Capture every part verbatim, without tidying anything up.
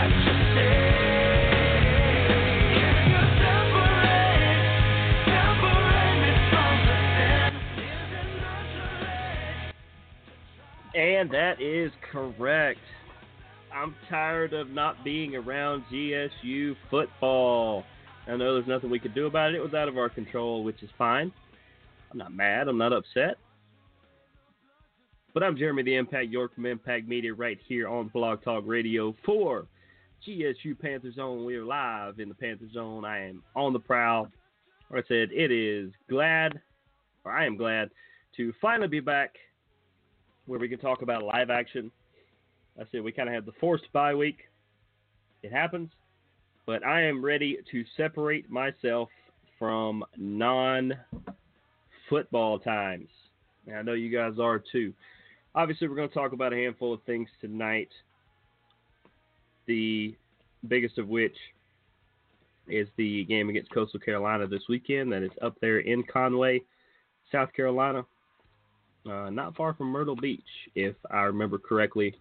And that is correct. I'm tired of not being around G S U football. I know there's nothing we could do about it. It was out of our control, which is fine. I'm not mad. I'm not upset. But I'm Jeremy the Impact York from Impact Media right here on Blog Talk Radio for G S U Panther Zone. We are live in the Panther Zone. I am on the prowl. Like I said, it is glad, or I am glad, to finally be back where we can talk about live action. I said we kind of had the forced bye week. It happens. But I am ready to separate myself from non-football times. And I know you guys are too. Obviously, we're going to talk about a handful of things tonight. The biggest of which is the game against Coastal Carolina this weekend. That is up there in Conway, South Carolina. Uh, not far from Myrtle Beach, if I remember correctly.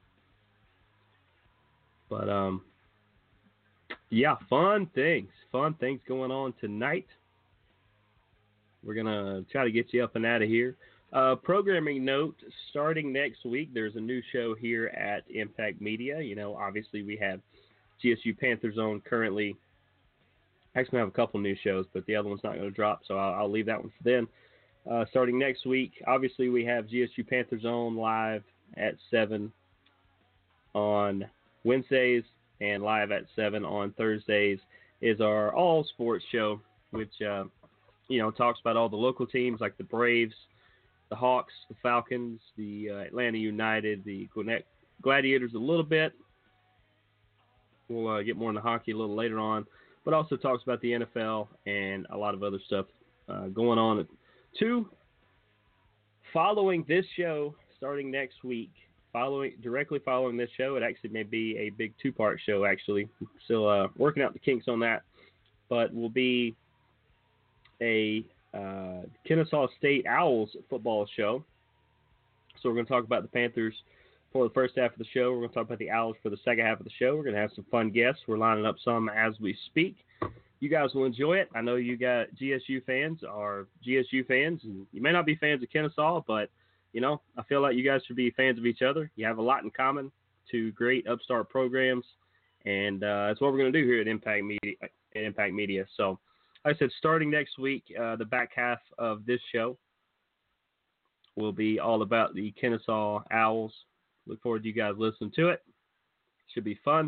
But, um, yeah, fun things. Fun things going on tonight. We're going to try to get you up and out of here. Uh, programming note, starting next week, there's a new show here at Impact Media. You know, obviously we have G S U Panther Zone currently. Actually, I have a couple new shows, but the other one's not going to drop, so I'll, I'll leave that one for then. Uh, starting next week, obviously we have G S U Panther Zone live at seven on Wednesdays and live at seven on Thursdays is our all sports show, which, uh, you know, talks about all the local teams like the Braves, the Hawks, the Falcons, the uh, Atlanta United, the Gwinnett Gladiators a little bit. We'll uh, get more into hockey a little later on, but also talks about the N F L and a lot of other stuff uh, going on. Two, following this show, starting next week, following directly following this show, it actually may be a big two-part show, actually. Still uh, working out the kinks on that, but will be a uh, Kennesaw State Owls football show. So we're going to talk about the Panthers for the first half of the show. We're going to talk about the Owls for the second half of the show. We're going to have some fun guests. We're lining up some as we speak. You guys will enjoy it. I know you got G S U fans are G S U fans. And you may not be fans of Kennesaw, but, you know, I feel like you guys should be fans of each other. You have a lot in common, two great upstart programs, and uh, that's what we're going to do here at Impact Media. At Impact Media. So, like I said, starting next week, uh, the back half of this show will be all about the Kennesaw Owls. Look forward to you guys listening to it. Should be fun.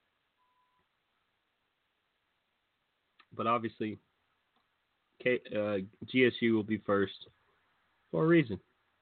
But obviously, K, uh, G S U will be first for a reason.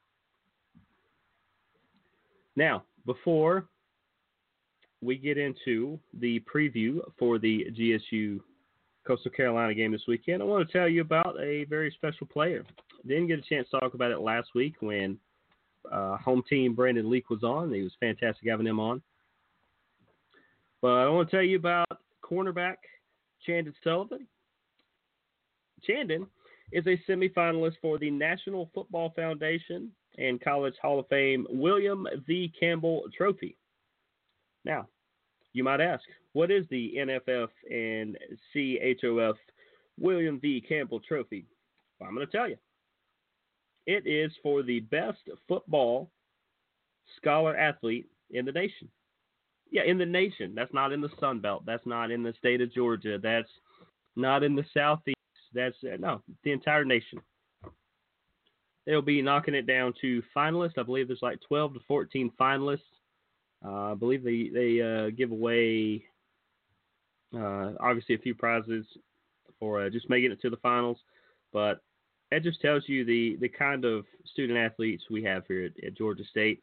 Now, before we get into the preview for the G S U Coastal Carolina game this weekend, I want to tell you about a very special player. Didn't get a chance to talk about it last week when uh, home team Brandon Leak was on. It was fantastic having him on. But I want to tell you about cornerback Chandon Sullivan. Chandon is a semifinalist for the National Football Foundation and College Hall of Fame William V. Campbell Trophy. Now, you might ask, what is the N F F and C H O F William V. Campbell Trophy? Well, I'm going to tell you. It is for the best football scholar athlete in the nation. Yeah, in the nation. That's not in the Sun Belt. That's not in the state of Georgia. That's not in the Southeast. That's, uh, no, the entire nation. They'll be knocking it down to finalists. I believe there's like twelve to fourteen finalists. Uh, I believe they, they uh, give away, uh, obviously, a few prizes for uh, just making it to the finals. But that just tells you the, the kind of student athletes we have here at, at Georgia State.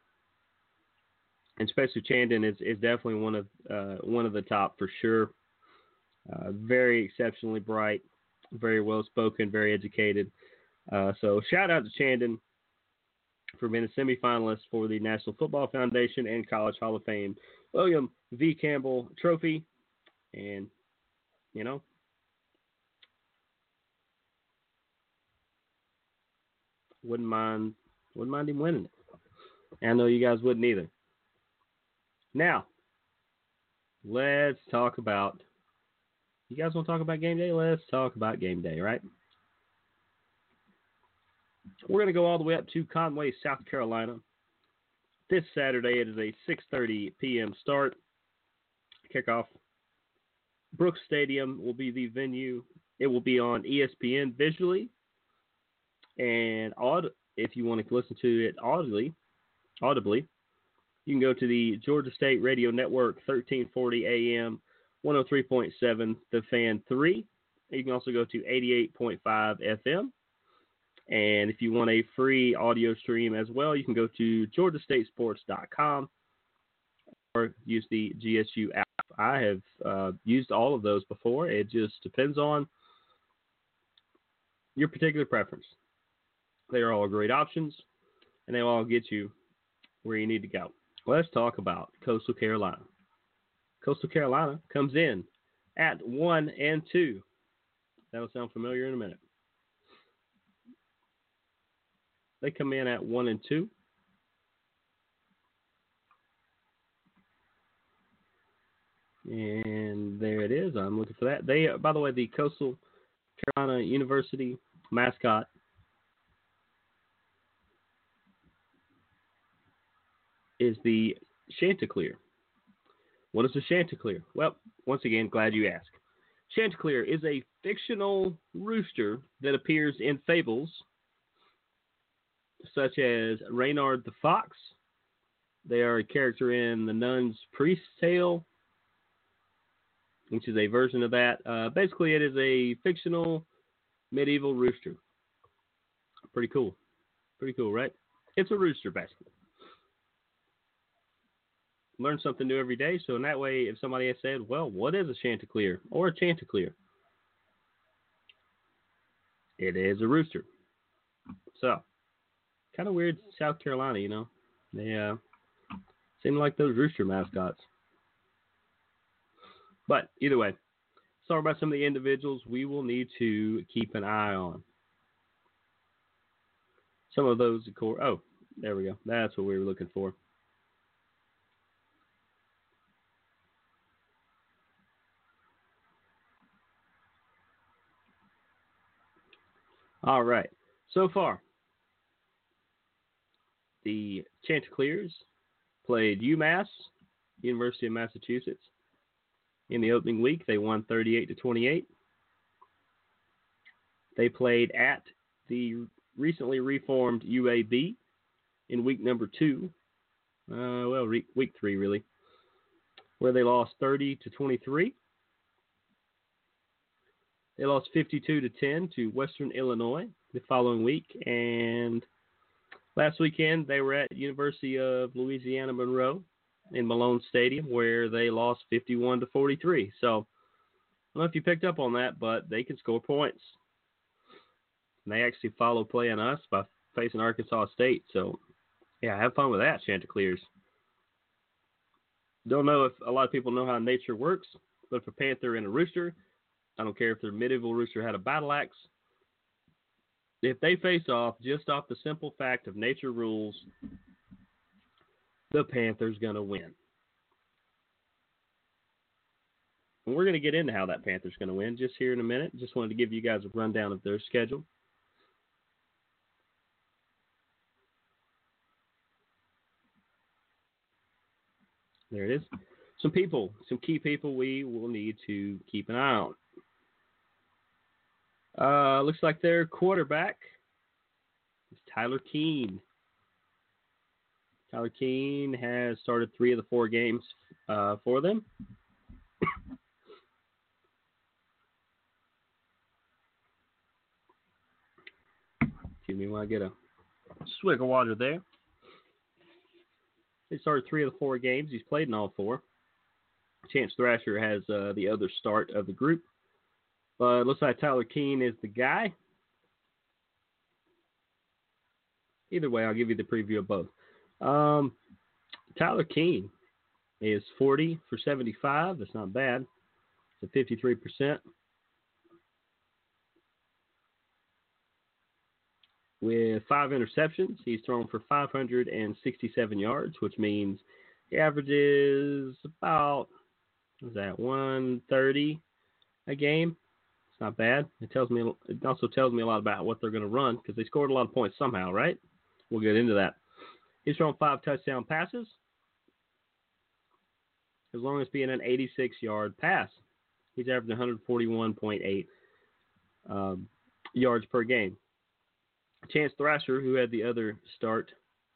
And Spencer Chandon is, is definitely one of uh, one of the top for sure. Uh, very exceptionally bright, very well spoken, very educated. Uh, so shout out to Chandon for being a semifinalist for the National Football Foundation and College Hall of Fame William V. Campbell Trophy. And, you know, wouldn't mind wouldn't mind him winning it. And I know you guys wouldn't either. Now, let's talk about. You guys want to talk about game day? Let's talk about game day, right? We're going to go all the way up to Conway, South Carolina. This Saturday, it is a six thirty p.m. start. Kickoff. Brooks Stadium will be the venue. It will be on E S P N visually and aud. If you want to listen to it audibly, audibly, you can go to the Georgia State Radio Network, thirteen forty A M, one oh three point seven, The Fan three. You can also go to eighty-eight point five F M. And if you want a free audio stream as well, you can go to georgia state sports dot com or use the G S U app. I have uh, used all of those before. It just depends on your particular preference. They are all great options, and they will all get you where you need to go. Let's talk about Coastal Carolina. Coastal Carolina comes in at one and two. That'll sound familiar in a minute. They come in at one and two. And there it is. I'm looking for that. They, by the way, the Coastal Carolina University mascot is the Chanticleer. What is the Chanticleer? Well, once again, glad you asked. Chanticleer is a fictional rooster that appears in fables such as Reynard the Fox. They are a character in The Nun's Priest's Tale, which is a version of that. Uh, basically, it is a fictional medieval rooster. Pretty cool. Pretty cool, right? It's a rooster, basically. Learn something new every day, so in that way, if somebody has said, well, what is a Chanticleer or a Chanticleer? It is a rooster. So, kind of weird South Carolina, you know. They uh, seem like those rooster mascots. But either way, let's talk about some of the individuals we will need to keep an eye on. Some of those, of course. Oh, there we go. That's what we were looking for. All right. So far, the Chanticleers played UMass, University of Massachusetts. In the opening week, they won thirty-eight to twenty-eight. They played at the recently reformed U A B in week number two. Uh, well, re- week three, really, where they lost thirty to twenty-three. They lost fifty-two to ten to Western Illinois the following week. And last weekend, they were at University of Louisiana Monroe in Malone Stadium, where they lost fifty-one to forty-three. So, I don't know if you picked up on that, but they can score points. And they actually follow playing us by facing Arkansas State. So, yeah, have fun with that, Chanticleers. Don't know if a lot of people know how nature works, but if a panther and a rooster, I don't care if their medieval rooster had a battle axe, if they face off just off the simple fact of nature rules, the Panther's going to win. And we're going to get into how that Panther's going to win just here in a minute. Just wanted to give you guys a rundown of their schedule. There it is. Some people, some key people we will need to keep an eye on. Uh, looks like their quarterback is Tyler Keene. Tyler Keene has started three of the four games uh, for them. Excuse me while I get a swig of water there. He started three of the four games. He's played in all four. Chance Thrasher has uh, the other start of the group. But it looks like Tyler Keene is the guy. Either way, I'll give you the preview of both. Um, Tyler Keene is forty for seventy-five. That's not bad. It's a fifty-three percent. With five interceptions, he's thrown for five hundred sixty-seven yards, which means he averages about Is that one thirty a game? It's not bad. It tells me. It also tells me a lot about what they're going to run because they scored a lot of points somehow, right? We'll get into that. He's thrown five touchdown passes, as long as being an eighty-six yard pass. He's averaging one forty-one point eight um, yards per game. Chance Thrasher, who had the other start,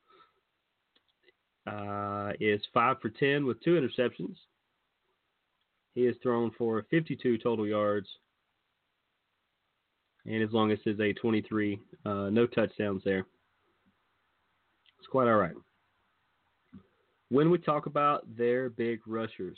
uh, is five for ten with two interceptions. He has thrown for fifty-two total yards, and his longest is a twenty-three. Uh, no touchdowns there. It's quite all right. When we talk about their big rushers,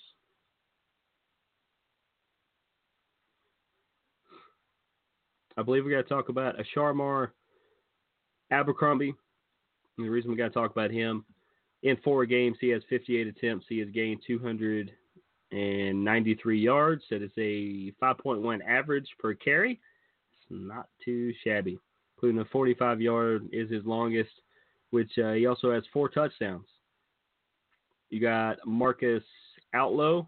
I believe we got to talk about Asharmar Abercrombie. And the reason we got to talk about him, in four games, he has fifty-eight attempts. He has gained two hundred ninety-three yards. That is a five point one average per carry. It's not too shabby. Including a forty-five yard is his longest, which uh, he also has four touchdowns. You got Marcus Outlow,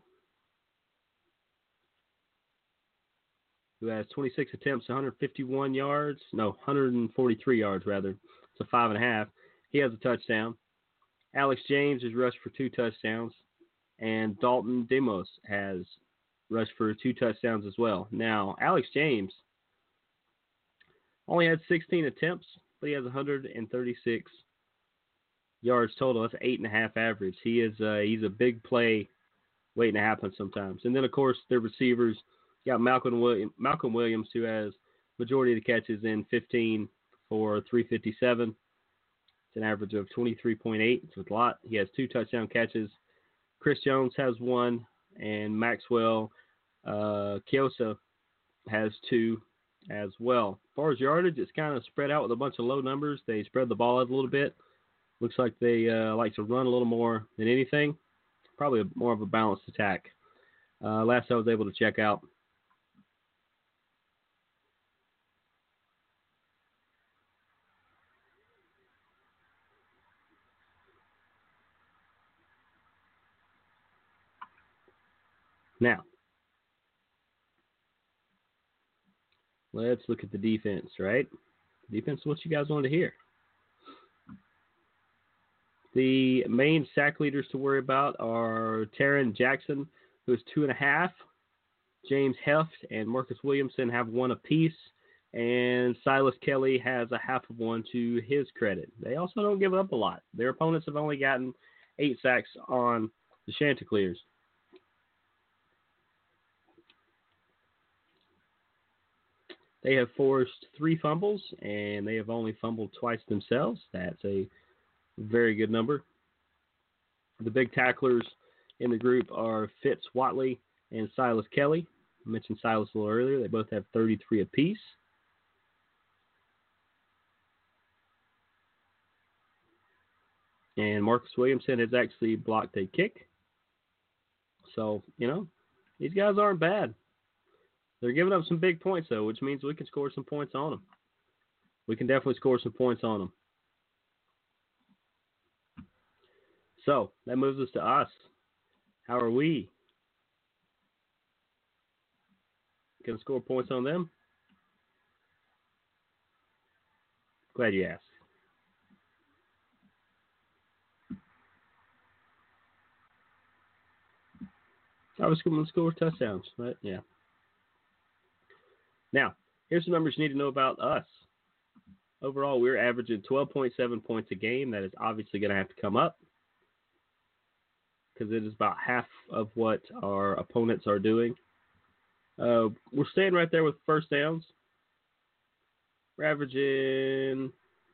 who has twenty-six attempts, one fifty-one yards. No, one forty-three yards, rather. It's a five and a half. He has a touchdown. Alex James has rushed for two touchdowns. And Dalton Demos has rushed for two touchdowns as well. Now, Alex James only had sixteen attempts, but he has one thirty-six yards total. That's eight and a half average. He is uh, he's a big play waiting to happen sometimes. And then, of course, the receivers. You got Malcolm, William, Malcolm Williams, who has majority of the catches in fifteen for three fifty-seven. It's an average of twenty-three point eight. It's a lot. He has two touchdown catches. Chris Jones has one, and Maxwell uh, Kiosa has two as well. As far as yardage, it's kind of spread out with a bunch of low numbers. They spread the ball out a little bit. Looks like they uh, like to run a little more than anything. Probably a, more of a balanced attack. Uh, last I was able to check out. Now, let's look at the defense, right? Defense is what you guys wanted to hear. The main sack leaders to worry about are Taron Jackson, who is two and a half. James Heft and Marcus Williamson have one apiece. And Silas Kelly has a half of one to his credit. They also don't give up a lot. Their opponents have only gotten eight sacks on the Chanticleers. They have forced three fumbles, and they have only fumbled twice themselves. That's a very good number. The big tacklers in the group are Fitz Watley and Silas Kelly. I mentioned Silas a little earlier. They both have thirty-three apiece. And Marcus Williamson has actually blocked a kick. So, you know, these guys aren't bad. They're giving up some big points, though, which means we can score some points on them. We can definitely score some points on them. So, that moves us to us. How are we going to score points on them? Glad you asked. I was going to score touchdowns, right? Yeah. Now, here's some numbers you need to know about us. Overall, we're averaging twelve point seven points a game. That is obviously going to have to come up because it is about half of what our opponents are doing. Uh, we're staying right there with first downs. We're averaging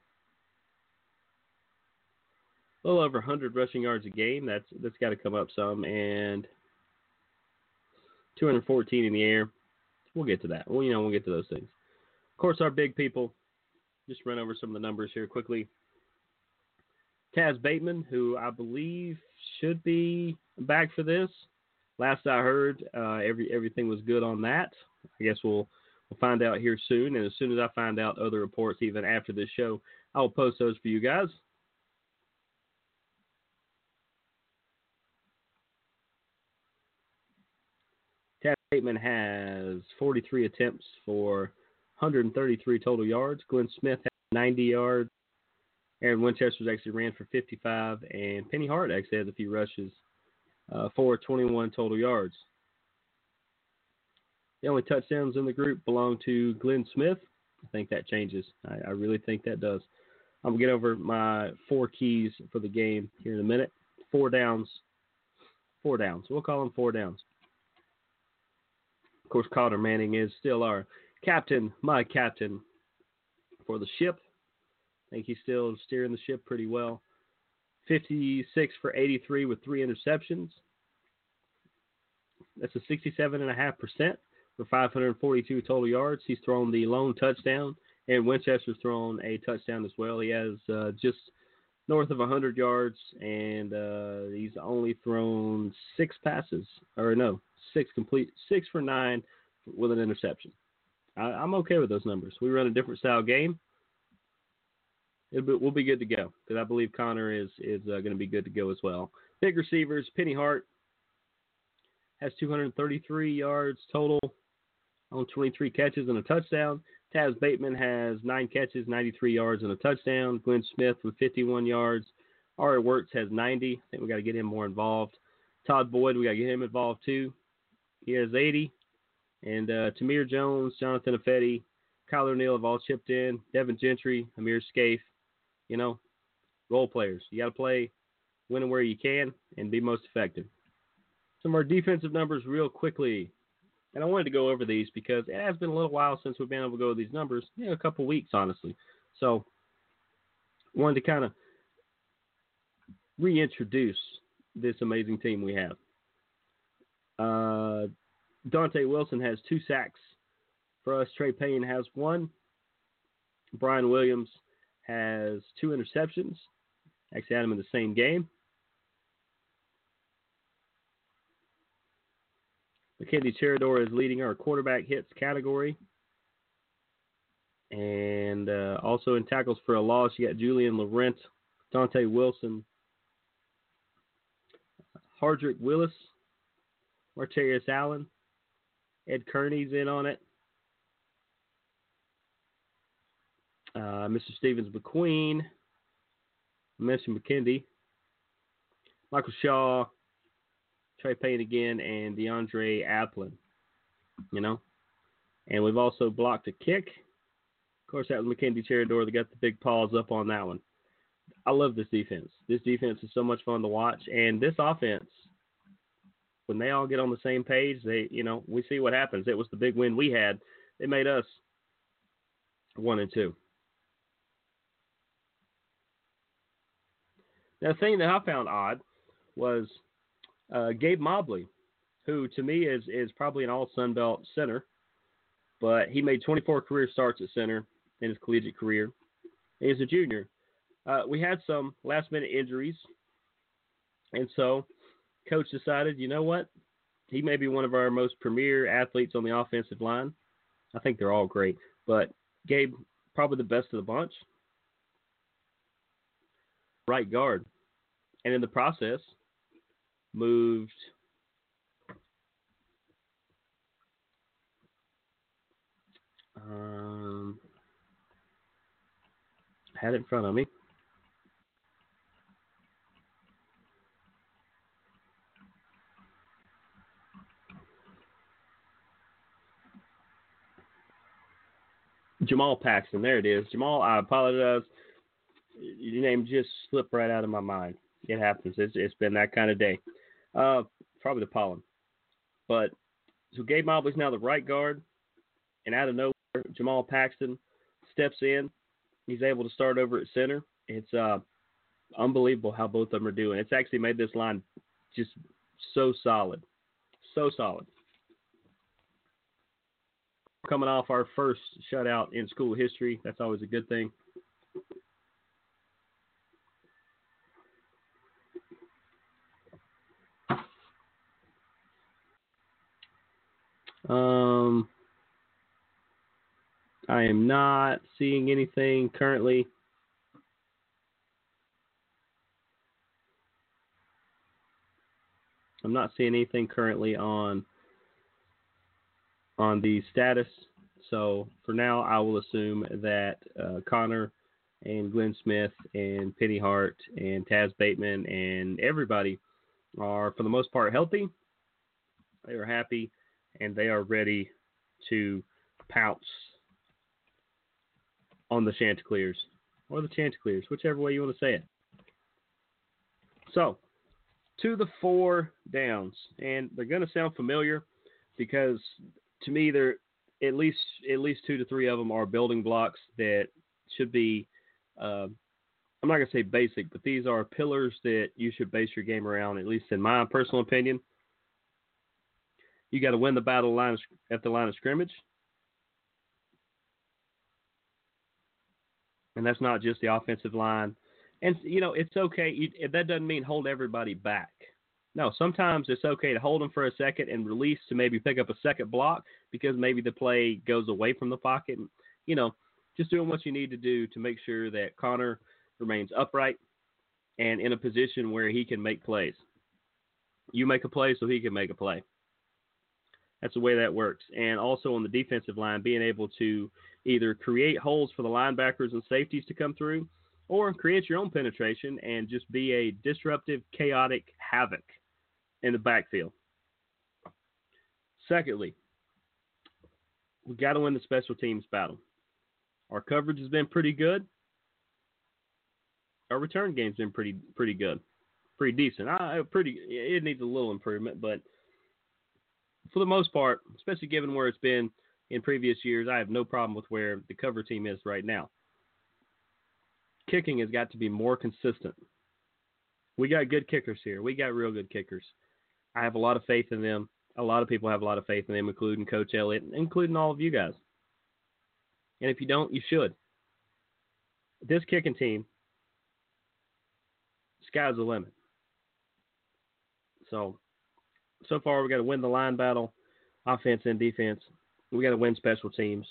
a little over one hundred rushing yards a game. That's that's got to come up some, and two hundred fourteen in the air. We'll get to that. Well, you know, we'll get to those things. Of course, our big people. Just run over some of the numbers here quickly. Taz Bateman, who I believe should be back for this. Last I heard, uh, every everything was good on that. I guess we'll we'll find out here soon. And as soon as I find out other reports, even after this show, I will post those for you guys. Taz Bateman has forty-three attempts for one hundred thirty-three total yards. Glenn Smith has ninety yards. Aaron Winchester's actually ran for fifty-five, and Penny Hart actually has a few rushes uh, for twenty-one total yards. The only touchdowns in the group belong to Glenn Smith. I think that changes. I, I really think that does. I'm going to get over my four keys for the game here in a minute. Four downs. Four downs. We'll call them four downs. Of course, Connor Manning is still our captain, my captain for the ship. I think he's still steering the ship pretty well. fifty-six for eighty-three with three interceptions. That's a sixty-seven point five percent for five hundred forty-two total yards. He's thrown the lone touchdown, and Winchester's thrown a touchdown as well. He has uh, just north of one hundred yards, and uh, he's only thrown six passes, or no, six complete, six for nine with an interception. I, I'm okay with those numbers. We run a different style game. It'll be, we'll be good to go because I believe Connor is is uh, going to be good to go as well. Big receivers, Penny Hart has two hundred thirty-three yards total on twenty-three catches and a touchdown. Taz Bateman has nine catches, ninety-three yards and a touchdown. Glenn Smith with fifty-one yards. Ari Wertz has ninety. I think we got to get him more involved. Todd Boyd, we got to get him involved too. He has eighty. And uh, Tamir Jones, Jonathan Affetti, Kyle O'Neal have all chipped in. Devin Gentry, Amir Scaife. You know, role players. You got to play when and where you can and be most effective. Some of our defensive numbers real quickly. And I wanted to go over these because it has been a little while since we've been able to go over these numbers. You know, a couple weeks, honestly. So, wanted to kind of reintroduce this amazing team we have. Uh, Dante Wilson has two sacks for us. Trey Payne has one. Brian Williams has two interceptions. Actually had them in the same game. Mackenzie Cherador is leading our quarterback hits category. And uh, also in tackles for a loss, you got Julian Laurent, Dante Wilson, Hardrick Willis, Martarius Allen, Ed Kearney's in on it. Uh, Mister Stevens McQueen, I mentioned McKendy, Michael Shaw, Trey Payne again, and DeAndre Applin. You know, and we've also blocked a kick. Of course, that was Mackenzie Cherador that got the big paws up on that one. I love this defense. This defense is so much fun to watch, and this offense, when they all get on the same page, they, you know, we see what happens. It was the big win we had. They made us one and two. Now, the thing that I found odd was uh, Gabe Mobley, who to me is is probably an all Sun Belt center, but he made twenty-four career starts at center in his collegiate career. He's a junior. Uh, we had some last minute injuries, and so coach decided, you know what? He may be one of our most premier athletes on the offensive line. I think they're all great, but Gabe, probably the best of the bunch. Right guard. And in the process, moved um, had it in front of me. Jamal Paxton, there it is. Jamal, I apologize. Your name just slipped right out of my mind. It happens. It's, it's been that kind of day. Uh, probably the pollen. But so Gabe Mobley's now the right guard, and out of nowhere, Jamal Paxton steps in. He's able to start over at center. It's uh, unbelievable how both of them are doing. It's actually made this line just so solid, so solid. Coming off our first shutout in school history, that's always a good thing. Um, I am not seeing anything currently. I'm not seeing anything currently on on the status. So for now, I will assume that uh, Connor and Glenn Smith and Penny Hart and Taz Bateman and everybody are, for the most part, healthy. They are happy, and they are ready to pounce on the Chanticleers, or the Chanticleers, whichever way you want to say it. So, to the four downs, and they're going to sound familiar because to me, they're at least at least two to three of them are building blocks that should be. Uh, I'm not going to say basic, but these are pillars that you should base your game around. At least in my personal opinion, you got to win the battle line at the line of scrimmage, and that's not just the offensive line. And, you know, it's okay. You, that doesn't mean hold everybody back. No, sometimes it's okay to hold them for a second and release to maybe pick up a second block because maybe the play goes away from the pocket. You know, just doing what you need to do to make sure that Connor remains upright and in a position where he can make plays. You make a play so he can make a play. That's the way that works. And also on the defensive line, being able to either create holes for the linebackers and safeties to come through, or create your own penetration and just be a disruptive, chaotic havoc in the backfield. Secondly, we got to win the special teams battle. Our coverage has been pretty good. Our return game's been pretty pretty good, pretty decent. I, pretty it needs a little improvement, but for the most part, especially given where it's been in previous years, I have no problem with where the cover team is right now. Kicking has got to be more consistent. We got good kickers here. We got real good kickers. I have a lot of faith in them. A lot of people have a lot of faith in them, including Coach Elliott, including all of you guys. And if you don't, you should. This kicking team, sky's the limit. So, so far we got to win the line battle, offense and defense. We got to win special teams.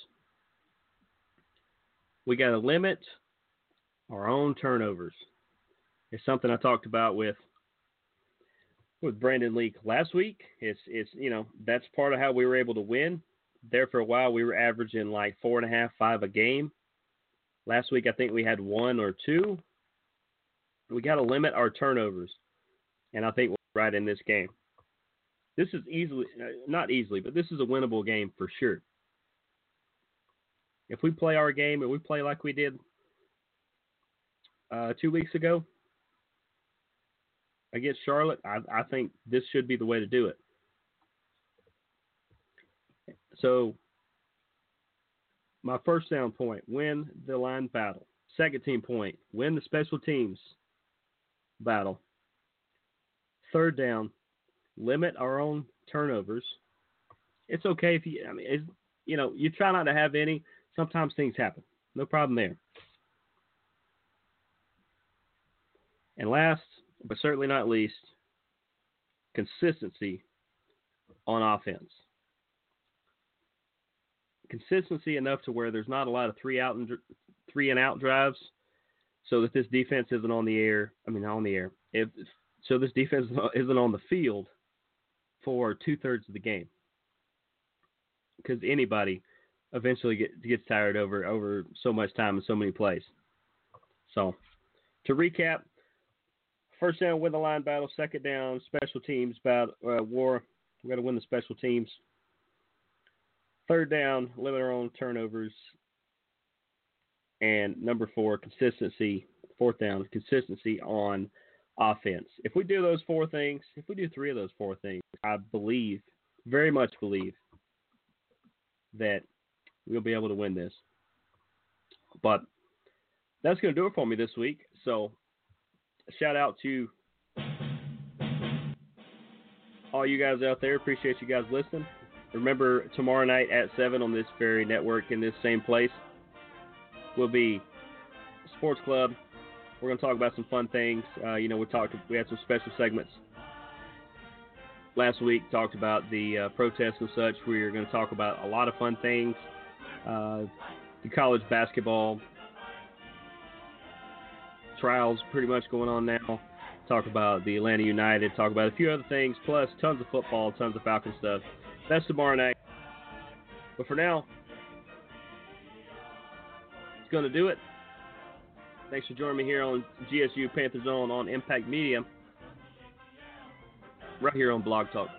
We got to limit our own turnovers. It's something I talked about with with Brandon Leak last week. It's it's you know that's part of how we were able to win. There for a while we were averaging like four and a half, five a game. Last week I think we had one or two. We got to limit our turnovers, and I think we're right in this game. This is easily not easily, but this is a winnable game for sure. If we play our game and we play like we did Uh, two weeks ago against Charlotte, I, I think this should be the way to do it. So, my first down point, win the line battle. Second team point, win the special teams battle. Third down, limit our own turnovers. It's okay if you, I mean, it's, you know, you try not to have any. Sometimes things happen. No problem there. And last, but certainly not least, consistency on offense. Consistency enough to where there's not a lot of three out and three and out drives, so that this defense isn't on the air. I mean, not on the air. If so, this defense isn't on the field for two thirds of the game, because anybody eventually get, gets tired over over so much time and so many plays. So, to recap. First down, win the line battle. Second down, special teams battle, uh, war. We got to win the special teams. Third down, limit our own turnovers. And number four, consistency. Fourth down, consistency on offense. If we do those four things, if we do three of those four things, I believe, very much believe, that we'll be able to win this. But that's going to do it for me this week. So, shout out to all you guys out there. Appreciate you guys listening. Remember, tomorrow night at seven on this very network in this same place will be Sports Club. We're going to talk about some fun things. Uh, you know, we talked. We had some special segments last week. Talked about the uh, protests and such. We're going to talk about a lot of fun things. Uh, the college basketball trials pretty much going on now. Talk about the Atlanta United. Talk about a few other things, plus tons of football, tons of Falcon stuff. That's tomorrow night. But for now, it's going to do it. Thanks for joining me here on G S U Panther Zone on Impact Media, right here on Blog Talk.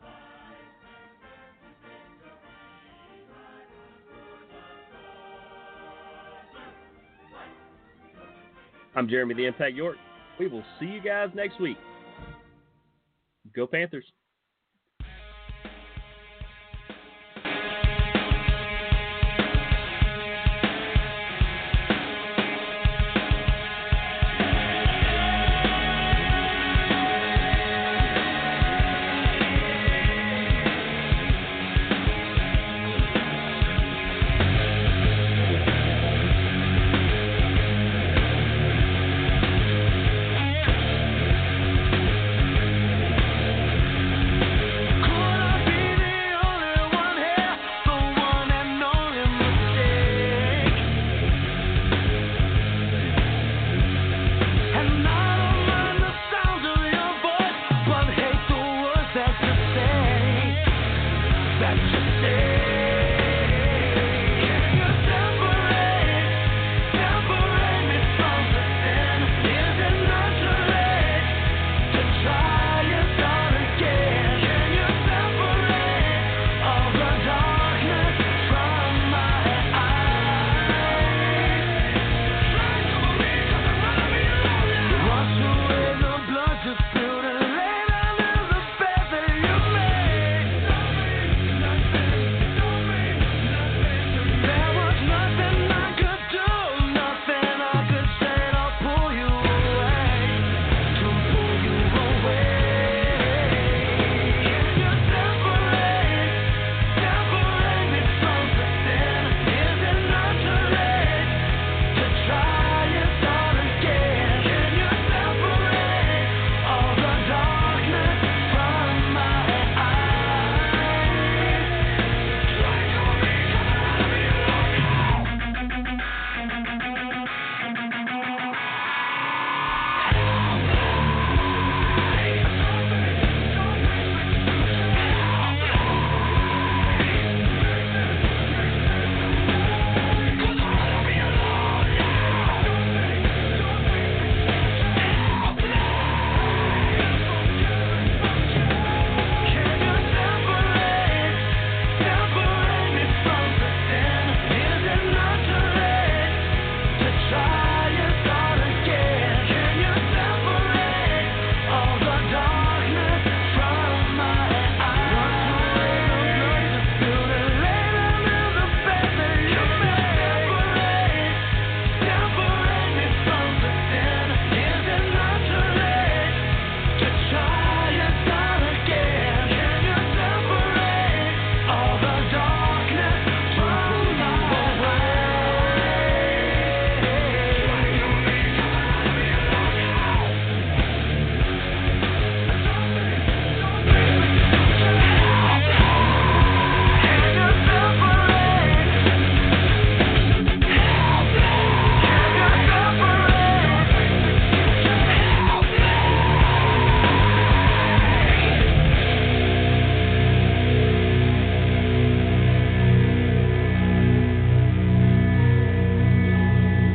I'm Jeremy the Impact York. We will see you guys next week. Go Panthers.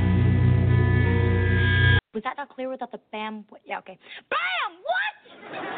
Was that not clear without the bam? Yeah, okay. Bam! What?